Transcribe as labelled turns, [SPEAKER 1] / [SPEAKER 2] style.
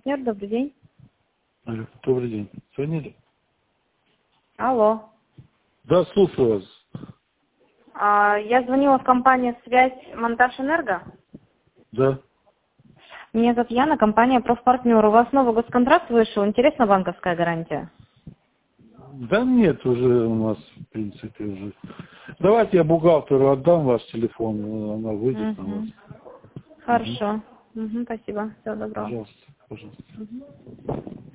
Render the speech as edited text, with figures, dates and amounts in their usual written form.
[SPEAKER 1] партнер, добрый день.
[SPEAKER 2] Алло, добрый день. Звонили?
[SPEAKER 1] Алло.
[SPEAKER 2] Да, слушаю вас.
[SPEAKER 1] Я звонила в компанию «Связь Монтаж Энерго».
[SPEAKER 2] Да.
[SPEAKER 1] Меня зовут Яна, компания «Профпартнер». У вас новый госконтракт вышел. Интересна банковская гарантия?
[SPEAKER 2] Да нет, уже у нас, в принципе, уже. Давайте я бухгалтеру отдам ваш телефон, она выйдет на вас.
[SPEAKER 1] Хорошо. Спасибо. Всего доброго.
[SPEAKER 2] Пожалуйста, пожалуйста.